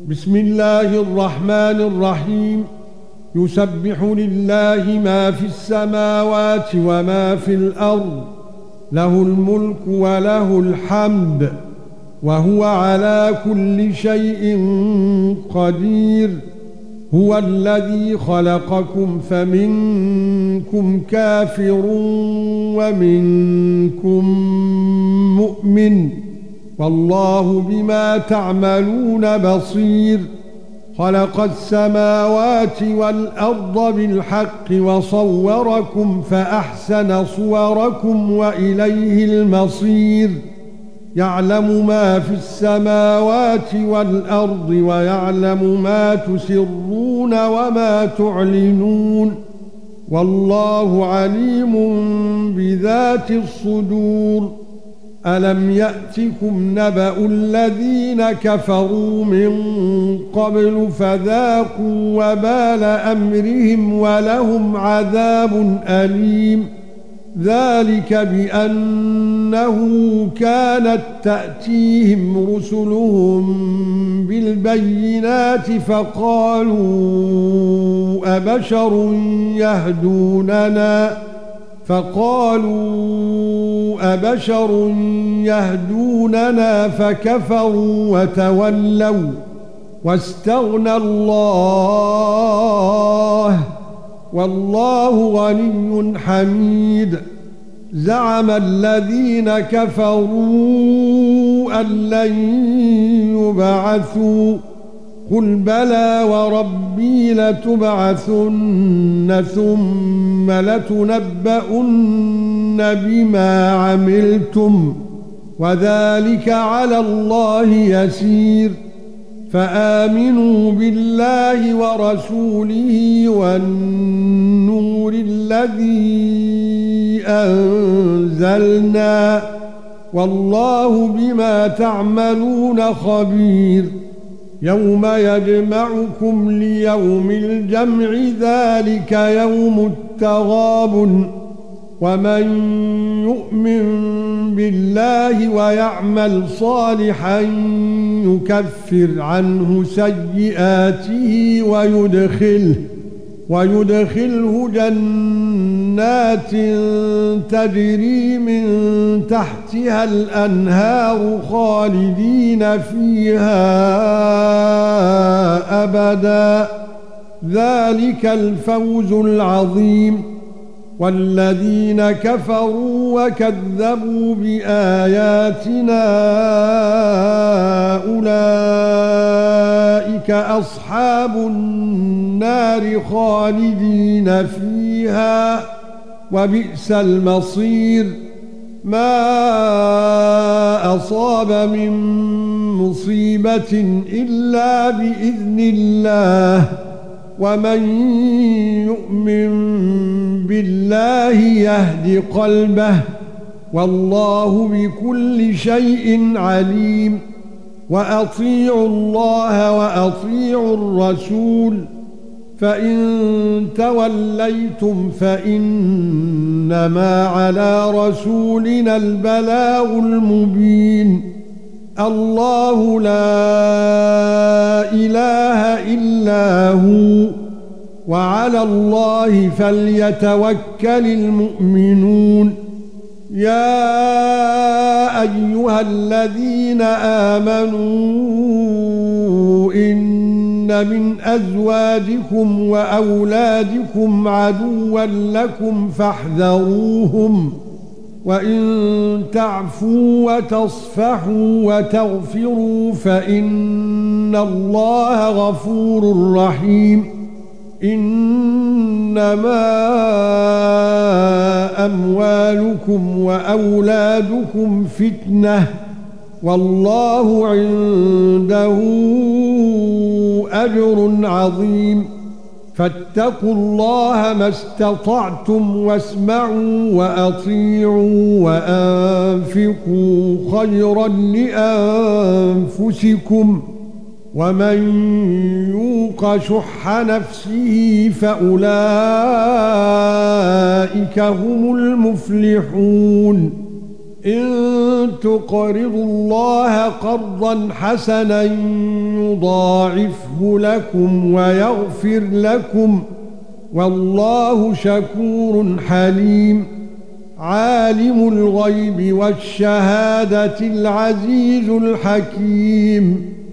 بسم الله الرحمن الرحيم. يسبح لله ما في السماوات وما في الأرض، له الملك وله الحمد، وهو على كل شيء قدير. هو الذي خلقكم فمنكم كافر ومنكم مؤمن، والله بما تعملون بصير. خلق السماوات والأرض بالحق وصوركم فأحسن صوركم وإليه المصير. يعلم ما في السماوات والأرض ويعلم ما تسرون وما تعلنون، والله عليم بذات الصدور. ألم يأتكم نبأ الذين كفروا من قبل فذاقوا وبال أمرهم ولهم عذاب أليم؟ ذلك بأنه كانت تأتيهم رسلهم بالبينات فقالوا أبشر يهدوننا فكفروا وتولوا واستغنى الله، والله غني حميد. زعم الذين كفروا أن لن يبعثوا، قل بلى وربي لتبعثن ثم لتنبؤن بما عملتم، وذلك على الله يسير. فآمنوا بالله ورسوله والنور الذي أنزلنا، والله بما تعملون خبير. يوم يجمعكم ليوم الجمع ذلك يوم التغابن، ومن يؤمن بالله ويعمل صالحا يكفر عنه سيئاته ويدخله جنات تجري من تحتها الأنهار خالدين فيها أبدا، ذلك الفوز العظيم. والذين كفروا وكذبوا بآياتنا أولئك أصحاب النار خالدين فيها، وبئس المصير. ما أصاب من مصيبة إلا بإذن الله، ومن يؤمن بالله يهد قلبه، والله بكل شيء عليم. وأطيعوا الله وأطيعوا الرسول، فإن توليتم فإنما على رسولنا البلاغ المبين. الله لا إله إلا هو، وعلى الله فليتوكل المؤمنون. يا أيها الذين آمنوا إن من أزواجكم وأولادكم عدوا لكم فاحذروهم، وإن تعفوا وتصفحوا وتغفروا فإن الله غفور رحيم. إنما أموالكم وأولادكم فتنة، والله عنده أجر عظيم. فاتقوا الله ما استطعتم واسمعوا وأطيعوا وأنفقوا خيرا لأنفسكم، ومن يوق شح نفسه فأولئك هم المفلحون. إن تقرضوا الله قرضا حسنا يضاعفه لكم ويغفر لكم والله شكور حليم عالم الغيب والشهادة العزيز الحكيم